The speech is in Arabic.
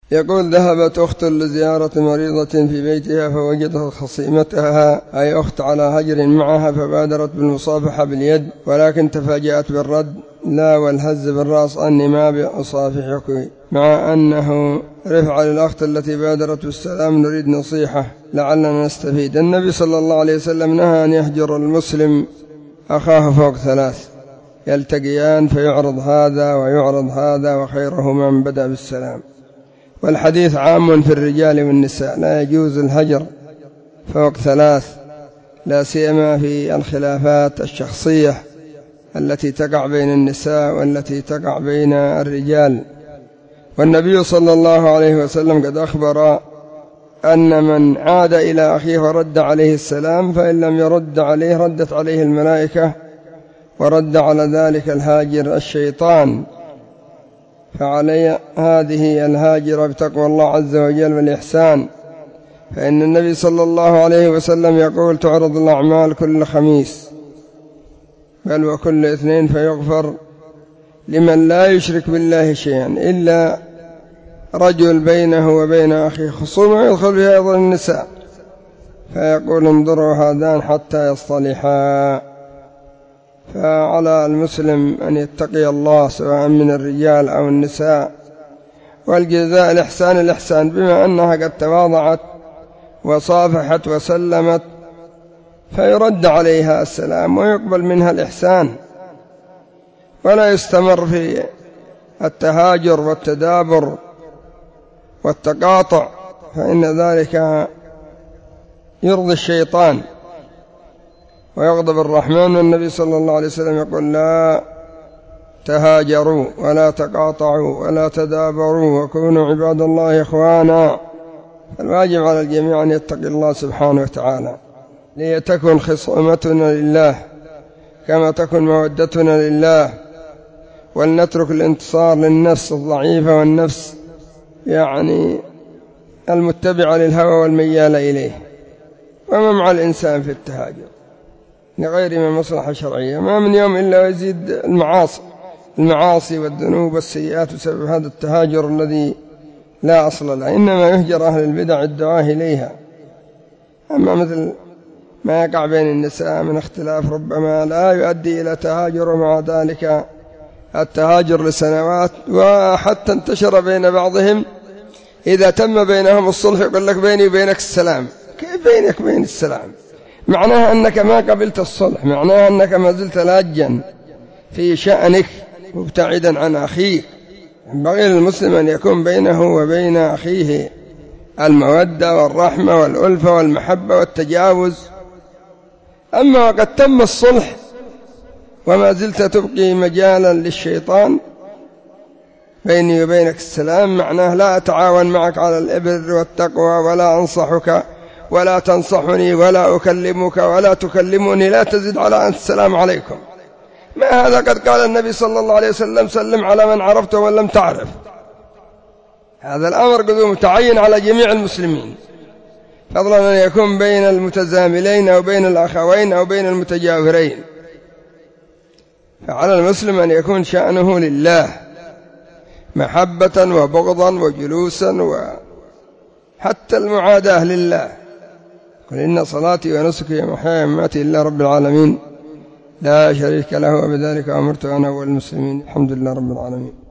يقول: ذهبت أخت لزيارة مريضة في بيتها فوجدت خصيمتها أي أخت على هجر معها، فبادرت بالمصافحة باليد، ولكن تفاجأت بالرد: لا، والهز بالرأس أني ما بأصافحك، مع أنه رفع للأخت التي بادرت بالسلام. نريد نصيحة لعلنا نستفيد. النبي صلى الله عليه وسلم نهى أن يهجر المسلم أخاه فوق 3، يلتقيان فيعرض هذا ويعرض هذا، وخيرهما من بدأ بالسلام. والحديث عام في الرجال والنساء، لا يجوز الهجر فوق 3، لا سيما في الخلافات الشخصية التي تقع بين النساء والتي تقع بين الرجال. والنبي صلى الله عليه وسلم قد أخبر أن من عاد إلى أخيه ورد عليه السلام، فإن لم يرد عليه ردت عليه الملائكة، ورد على ذلك الهاجر الشيطان. فعلي هذه الهاجرة بتقوى الله عز وجل والإحسان، فإن النبي صلى الله عليه وسلم يقول: تعرض الأعمال كل خميس، بل وكل اثنين، فيغفر لمن لا يشرك بالله شيئا إلا رجل بينه وبين أخيه خصومة، يدخل فيها أيضا النساء، فيقول: انظروا هذان حتى يصطلحا. فعلى المسلم أن يتقي الله سواء من الرجال أو النساء. والجزاء الإحسان الإحسان، بما أنها قد تواضعت وصافحت وسلمت، فيرد عليها السلام ويقبل منها الإحسان، ولا يستمر في التهاجر والتدابر والتقاطع، فإن ذلك يرضي الشيطان ويغضب الرحمن. والنبي صلى الله عليه وسلم يقول: لا تهاجروا ولا تقاطعوا ولا تدابروا وكونوا عباد الله إخوانا. الواجب على الجميع أن يتقي الله سبحانه وتعالى، ليتكن خصومتنا لله كما تكن مودتنا لله، ولنترك الانتصار للنفس الضعيفة والنفس المتبعة للهوى والميال إليه. وما مع الإنسان في التهاجر لغير ما مصلحة شرعية، ما من يوم إلا ويزيد المعاصي والذنوب والسيئات بسبب هذا التهاجر الذي لا أصل له. إنما يهجر أهل البدع الدعاة إليها. أما مثل ما يقع بين النساء من اختلاف ربما لا يؤدي إلى تهاجر، ومع ذلك التهاجر لسنوات، وحتى انتشر بين بعضهم إذا تم بينهم الصلح يقول لك: بيني وبينك السلام. كيف بينك وبين السلام؟ معناها أنك ما قبلت الصلح، معناها أنك ما زلت لاجا في شأنك مبتعدا عن أخيك. ينبغي للمسلم أن يكون بينه وبين أخيه المودة والرحمة والألفة والمحبة والتجاوز. أما وقد تم الصلح وما زلت تبقي مجالا للشيطان، بيني وبينك السلام، معناه لا أتعاون معك على البر والتقوى، ولا أنصحك ولا تنصحني ولا أكلمك ولا تكلمني، لا تزد على السلام عليكم. ما هذا؟ قد قال النبي صلى الله عليه وسلم: سلم على من عرفته ومن لم تعرف. هذا الأمر قد متعين على جميع المسلمين، فضلا أن يكون بين المتزاملين أو بين الأخوين أو بين المتجاورين. فعلى المسلم أن يكون شأنه لله محبة وبغضا وجلوسا وحتى المعاداة لله. قل: إن صلاتي ونسكي ومحياي ومماتي لله رب العالمين لا شريك له، وبذلك أمرت أنا والمسلمين. الحمد لله رب العالمين.